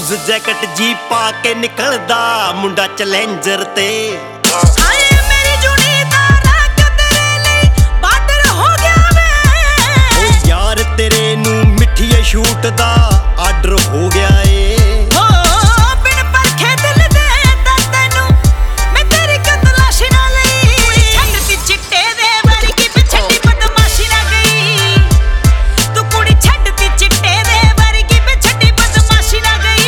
Loose jacket ਜੀ ਪਾ ਕੇ ਨਿਕਲਦਾ ਮੁੰਡਾ ਚੈਲੰਜਰ ਤੇ। ਹਾਏ ਮੇਰੀ ਜੁਣੀ ਦਾ ਰੰਗ ਤੇਰੇ ਲਈ ਬਾਰਡਰ ਹੋ ਗਿਆ ਵੇ। ਓ ਯਾਰ ਤੇਰੇ ਨੂੰ ਮਿੱਠੀਏ ਸ਼ੂਟ ਦਾ ਆਰਡਰ ਹੋ ਗਿਆ ਏ। ਬਿਨ ਪਰਖੇ ਦਿਲ ਦੇ ਤਾਂ ਤੈਨੂੰ ਮੈਂ ਤੇਰੀ ਕਤਲਾਸ਼ੀ ਨਾ ਲਈ। ਕੁੜੀ ਛੱਡਤੀ ਚਿੱਟੇ ਦੇ ਵਰਗੀ ਪਿਛੱਡੀ ਬਦਮਾਸ਼ੀ ਨਾ ਗਈ। ਤੂੰ ਕੁੜੀ ਛੱਡਤੀ ਚਿੱਟੇ ਦੇ ਵਰਗੀ ਪਿਛੱਡੀ ਬਦਮਾਸ਼ੀ ਨਾ ਗਈ।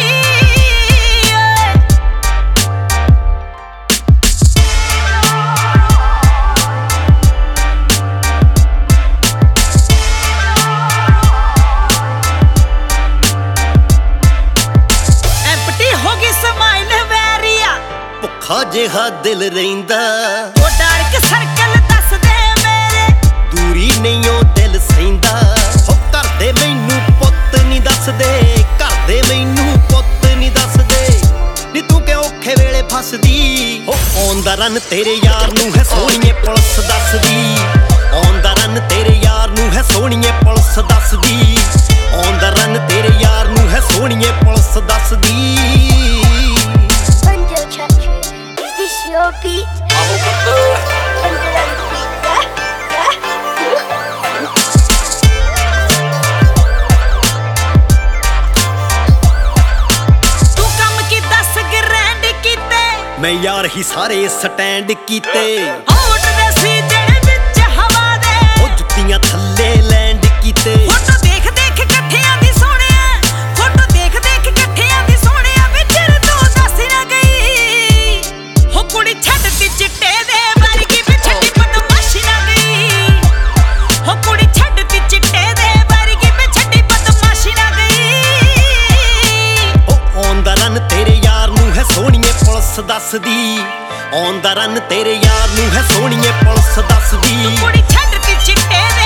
ਐਂਪਟੀ ਹੋ ਗਈ ਸਮਾਈਲ ਵੈਰੀਆ ਭੁੱਖਾ ਜਿਹਾ ਦਿਲ ਰਹਿੰਦਾ ਉਹ ਡਾਰਕ ਸਰਕਲ ਦੱਸ ਦੇ ਮੇਰੇ। ਦੂਰੀ ਨਹੀਂ ਉਹ ਦਿਲ ਸਹਿੰਦਾ। ਹੋ ਘਰਦੇ ਮੈਨੂੰ ਪੁੱਤ ਨਹੀਂ ਦੱਸਦੇ, ਘਰਦੇ ਮੈਨੂੰ ਪੁੱਤ ਨਹੀਂ ਦੱਸਦੇ। ਨੀ ਤੂੰ ਕਿ ਔਖੇ ਵੇਲੇ ਫਸਦੀ। ਹੋ ਔਨ ਦਾ ਰਨ ਤੇਰੇ ਯਾਰ ਨੂੰ ਹੈ ਸੋਹਣੀਏ ਪੁਲਿਸ ਦੱਸਦੀ। ਔਨ ਦਾ ਰਨ ਤੇਰੇ ਯਾਰ ਨੂੰ ਹੈ ਸੋਹਣੀਏ ਪੁਲਿਸ ਦੱਸਦੀ। ਔਨ ਦਾ ਰਨ ਤੇਰੇ ਯਾਰ ਨੂੰ ਹੈ ਸੋਹਣੀਏ ਪੁਲਿਸ ਦੱਸਦੀ। Thunder Chatter, is this your beat? ਤੂੰ ਕੰਮ ਕੀ ਦੱਸ ਗ੍ਰੈਂਡ ਕੀਤੇ। ਮੈਂ ਯਾਰ ਹੀ ਸਾਰੇ ਸਟੈਂਡ ਕੀਤੇ। ਹੋਟ ਦੇ ਸੀਜਣ ਵਿੱਚ ਹਵਾ ਦੇ ਉਹ ਜੁੱਤੀਆਂ ਥੱਲੇ ਲੈਂਡ ਕੀਤੇ। ਫੋਟੋ ਦੇਖ ਦੇਖ ਇਕੱਠਿਆਂ ਦੀ ਸੋਹਣਿਆ। ਫੋਟੋ ਦੇਖ ਦੇਖ ਇਕੱਠਿਆਂ ਦੀ ਸੋਹਣਿਆ ਵਿਚਰ ਤੂੰ ਦੱਸ ਨਾ ਗਈ। ਹੋ ਕੁੜੀ ਛੱਡਤੀ ਚਿੱਟੇ ਦੇ ਵਰਗੀ ਪਿਛੱਡੀ ਬਦਮਾਸ਼ੀ ਨਾ ਗਈ। ਹੋ ਕੁੜੀ ਛੱਡਤੀ ਚਿੱਟੇ ਦੇ ਵਰਗੀ ਪਿਛੱਡੀ ਬਦਮਾਸ਼ੀ ਨਾ ਗਈ। ਉਹ ਔਨ ਦਾ ਰਨ ਤੇਰੇ ਯਾਰ ਨੂੰ ਹੈ ਸੋਹਣੀਏ ਪੁਲਿਸ ਦੱਸਦੀ। ਔਨ ਦਾ ਰਨ ਤੇਰੇ ਯਾਰ ਨੂੰ ਹੈ ਸੋਹਣੀਏ ਪੁਲਿਸ ਦੱਸਦੀ। ਕੁੜੀ ਛੱਡਤੀ ਚਿੱਟੇ ਦੇ